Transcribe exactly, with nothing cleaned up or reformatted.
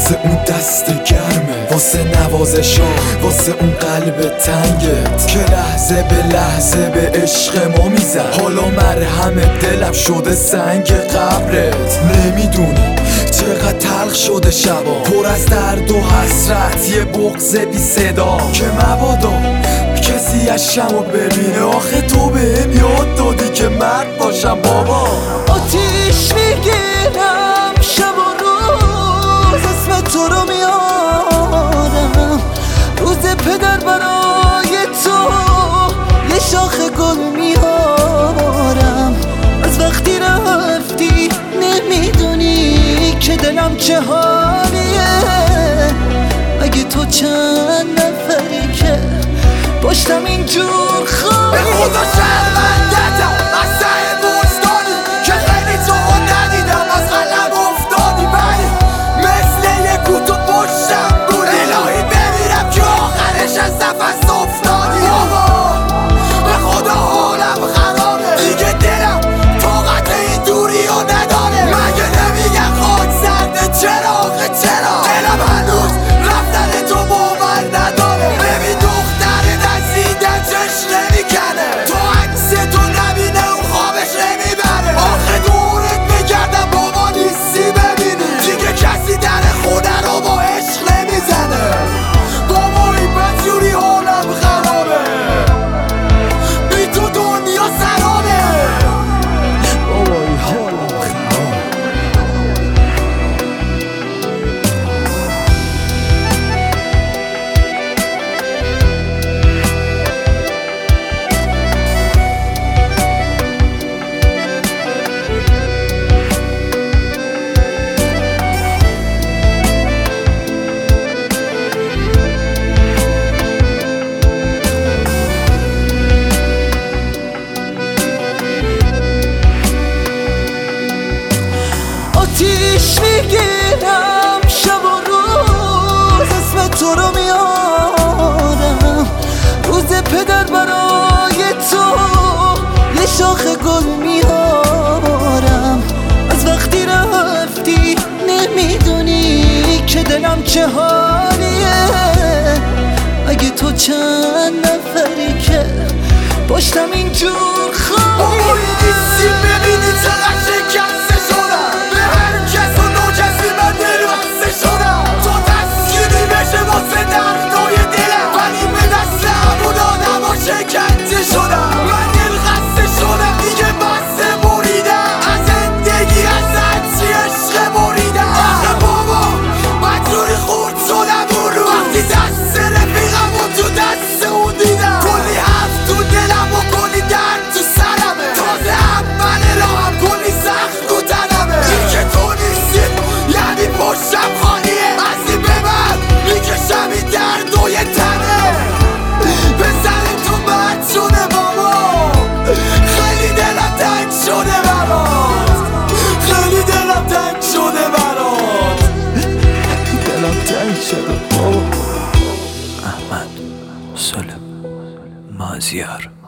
واسه اون دست گرمه، واسه نوازشا، واسه اون قلب تنگت که لحظه به لحظه به عشق ما میزد. حالا مرهم دلم شده سنگ قبرت. نمیدونی چقدر تلخ شده شبا، پر از درد و حسرت، یه بغض بی صدا که مبادا کسی عشقمو ببینه. آخه تو بهم یاد دادی که مرد باشم بابا. آتیش میگیرم شب و روز، اسم تو رو میارم. روز پدر برای تو یه شاخ گل میارم. از وقتی رفتی نمیدونی که دلم چه حالیه. اگه تو چند نفری که پشتم اینجور خواهی، به خدا شرمندتم از ته وجدانی که خیلی تو ندیدم از قلم افتادی. ولی مثل یه کوتو پشتم بودی. الهی بمیرم که آخرش از نفس افتادی. بابا به خدا حالم خرابه دیگه، دلم طاقت این دوری رو نداره. مگه نمیگن خاک سرده چراغ چرا؟ دلم هنوز رفتن تو باور نداره. ببین دختر نزیدن چش نمیکنه، تو عکس تو نبینه اون خوابش نمیبره. آخه دورت میگردم بابا نیستی ببینی، دیگه کسی در خونه رو با عشق نمیزنه. بابا این بدجوری حالم خرابه، بی تو دنیا سرابه. بابا این حالم خرابه. آتیش میگیرم شب و روز، اسم تو رو میارم. روز پدر برای تو یه شاخ گل میارم. از وقتی رفتی نمیدونی که دلم چه حالیه. اگه تو چند نفری که پشتم اینجور خواهی، بابا نیستی ببینی چقدر شکسته شدم. به هر کس و نوکسی من دل بسته شدم. تو تسکینی بشه واسه دردای دلم، ولی به دست همون آدم ها شکنجه شدم. من دل خسته شدم دیگه، بسته بریدم از زندگی، از هرچی عشق بریدم. آخه بابا من جوری خورد شدم اون رو، وقتی دست رفیقم و تو دست اون دیدم. کلی حرف تو دلم و کلی درد تو سرمه، تازه اول راهم کلی سخت رو تنمه. این که تو نیستی یعنی پشتم خالیه، از این به بعد میکشم این درد و یه تنه. بزن تو مرد شده بابا، خیلی دلم تنگ شده برات، خیلی دلم تنگ شده برات، دلم تنگ شده بابا. احمد سلم مازیار